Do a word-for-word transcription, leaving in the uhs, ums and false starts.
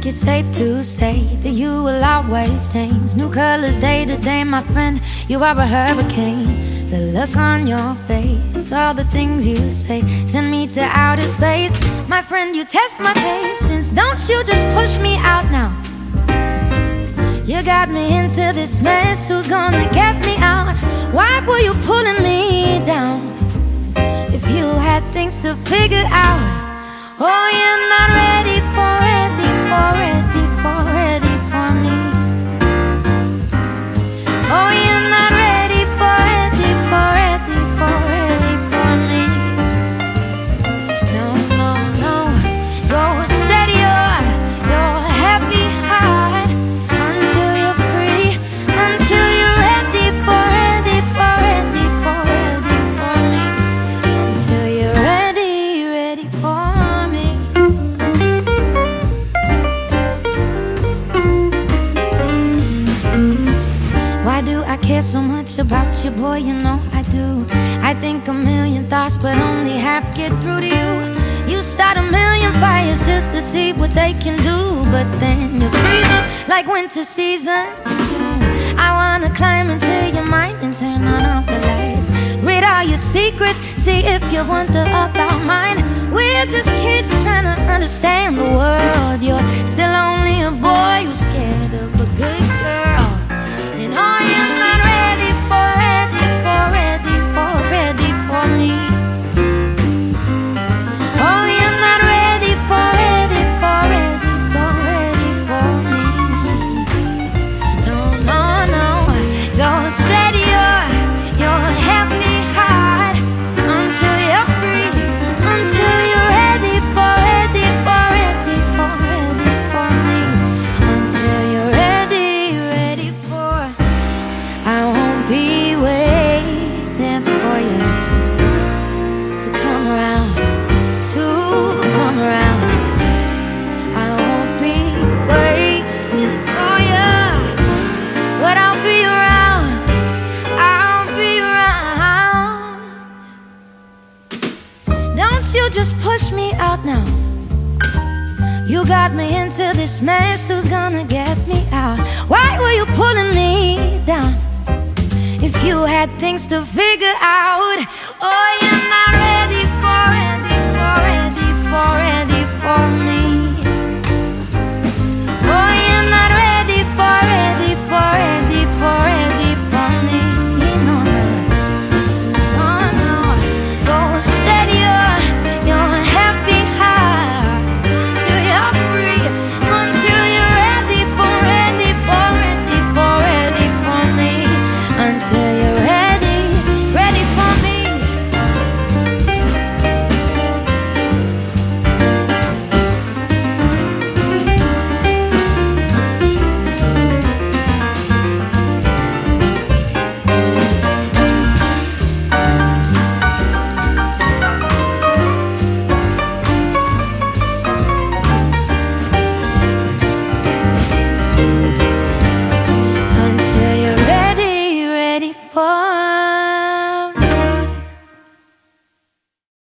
think it's safe to say that you will always change. New colors day to day, my friend, you are a hurricane. The look on your face, all the things you say, send me to outer space. My friend, you test my patience. Don't you just push me out now. You got me into this mess, who's gonna get me out? Why were you pulling me down? If you had things to figure out. Oh, you're not ready for, ready for, ready for, ready for me. Oh, you're not ready for, ready for, ready for, ready for me. No, no, no. You're steady, you're, you're heavy heart until you're free, until you're ready for, ready for, ready for, ready for me. Until you're ready, ready for me. Why do I care so much about you, boy? You know I do. I think a million thoughts, but only half get through to you. You start a million fires just to see what they can do, but then you freeze up like winter season. I wanna climb into your mind and turn on all the lights. Read all your secrets, see if you wonder about mine. We're just kids trying to understand the world. You're still only a boy who's scared of a good girl. And oh, you're not ready for, ready for, ready for, ready for me. Oh, you're not ready for, ready for, ready for, ready for me. No, no, no. Go steady, you're, you're heavy heart until you're free, until you're ready for, ready for, ready for, ready for me. Until you're ready, ready for. I won't be waiting for you to come around, to come around. I won't be waiting for you, but I'll be around, I'll be around. Don't you just push me out now. You got me into this mess, who's gonna get me out? Why were you pulling me down? If you had things to figure out. Oh, you're not ready